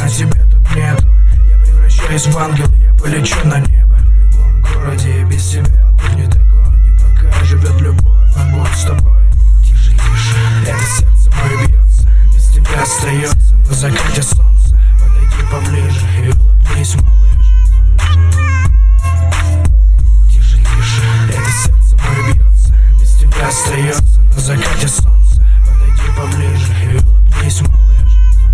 но тебя тут нету. Я превращаюсь в ангел, я полечу на небо. В любом городе без тебя потухнет огонь. И пока живет любовь, он будет с тобой. Тише, тише, это сердце мое бьется, без тебя остается. На закате солнца подойди поближе и улыбнись, малыш. Тише, тише, это сердце мое бьется, без тебя остается. На закате солнца подойди поближе и улыбнись, малыш.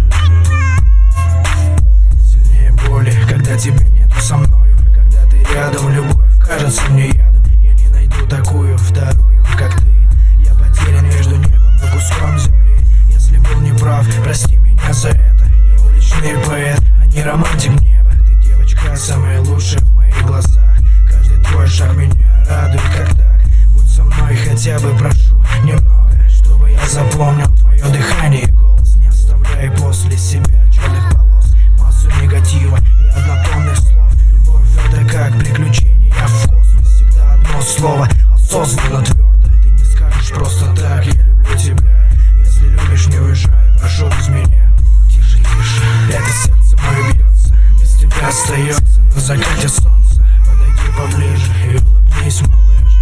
Сильнее боли, когда тебя нету со мною. Когда ты рядом, любовь кажется мне ядом. Я не найду такую вторую, как ты. Я потерян между небом и куском земли. Если был неправ, прости меня за это. Я уличный поэт, а не романтик неба. Ты девочка самая лучшая в моих глазах. Каждый твой шаг меня радует, как так. Будь со мной хотя бы, прошу немного, чтобы я запомнил твое дыхание и голос. Не оставляй после себя черных полос, массу негатива и однотонных слов. Любовь — это как приключение, я в космос. Всегда одно слово, осознанно, твердо. Ты не скажешь просто так: я люблю тебя. Если любишь, не уезжай, прошу без меня. Тише, тише, это сердце мое бьется, без тебя остается. На закате солнца подойди поближе и улыбнись, малыш.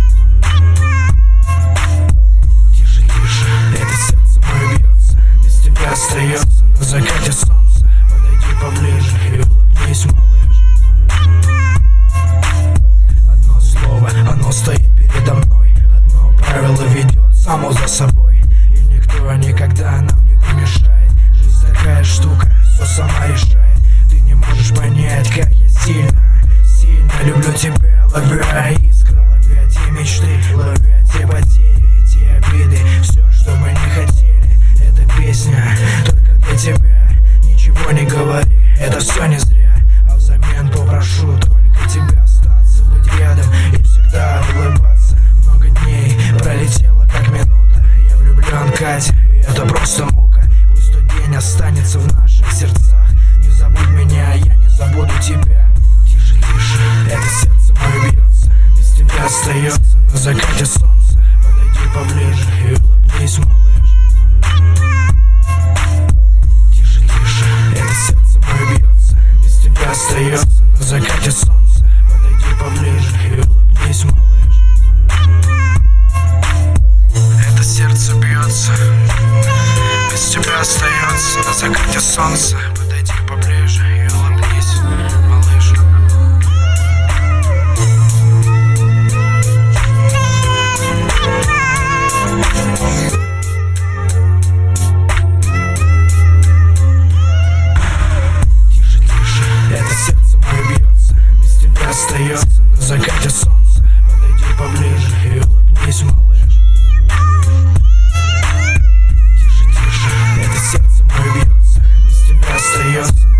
Тише, тише, это сердце мое бьется, без тебя остается. На закате солнца подойди поближе и улыбнись, малыш. Одно слово, оно стоит передо мной. Одно правило ведет само за собой. И никто никогда нам не помешает. Жизнь такая штука, все сама решает. Ты не можешь понять, как я сильно люблю тебя, ловя искры, ловя те мечты, ловя те потери, те обиды. Все, что мы не хотели, это песня только для тебя. Ничего не говори, это все не зря. А взамен попрошу только тебя остаться, быть рядом и всегда улыбаться. Много дней пролетело как минута. Я влюблен, Катя, и это просто мука. Пусть тот день останется в наших сердцах. Не забудь меня, я не забуду тебя. Тише, тише, это сердце мое бьется, без тебя остается. На закате солнца подойди поближе и улыбнись, малыш. Тише, тише, это сердце мое бьется, без тебя остается. На закате солнца подойди поближе и улыбнись, малыш. Это сердце бьется, без тебя остается. На закате солнца подойди поближе и улыбнись, малыш. Тише, тише, это сердце мое бьется, без тебя остается. На закате солнца подойди поближе и улыбнись, малыш. Тише, тише, это сердце мое бьется, без тебя остается.